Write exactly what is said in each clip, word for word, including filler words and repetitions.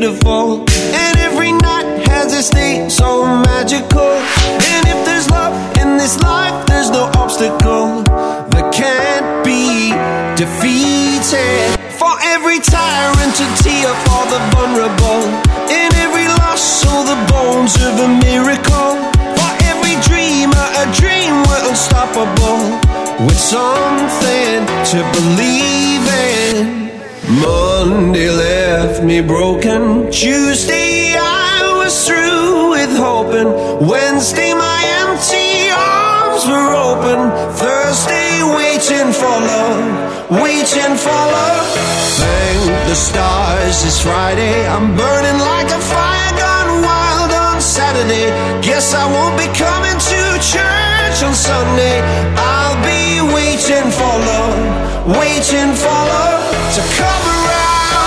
beautiful, and every night has a state so magical. And if there's love in this life, there's no obstacle that can't be defeated. For every tyrant to tear for the vulnerable, in every loss all the bones of a miracle. For every dreamer a dream we're unstoppable, with something to believe in. Monday left me broken, Tuesday I was through with hoping, Wednesday my empty arms were open, Thursday waiting for love, waiting for love. Thank the stars it's Friday, I'm burning like a fire gone wild on Saturday. Guess I won't be coming to church on Sunday. I'll be waiting for love, waiting for love to come around.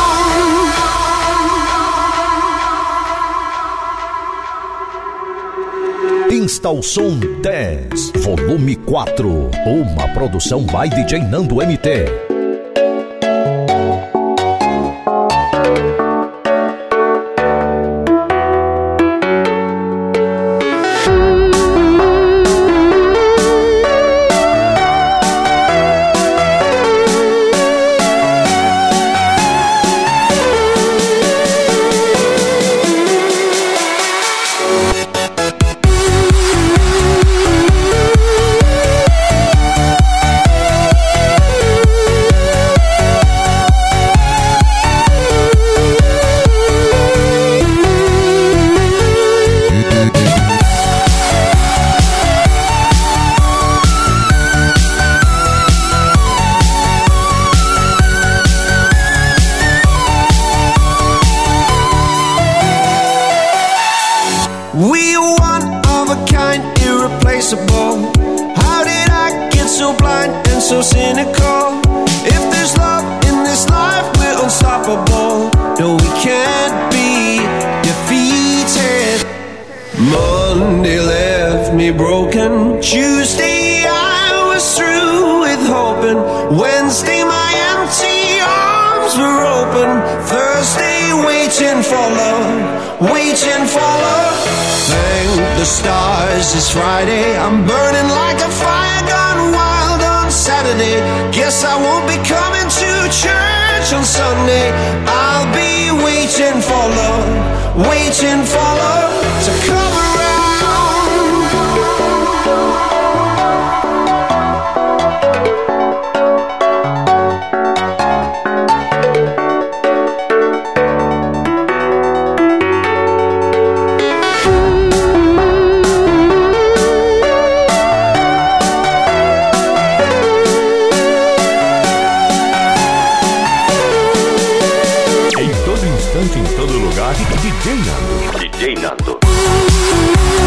Insta o som dez, volume quatro, uma produção by D J Nando M T. We are one of a kind, irreplaceable. How did I get so blind and so cynical? If there's love in this life, we're unstoppable. No, we can't be defeated. Monday left me broken, Tuesday I was through with hoping, Wednesday my empty arms were open, Thursday waiting for love, waiting for love. Thank the stars it's Friday, I'm burning like a fire gone wild on Saturday. Guess I won't be coming to church on Sunday. I'll be waiting for love, waiting for love to come around. Em todo lugar, D J Nando. D J Nando.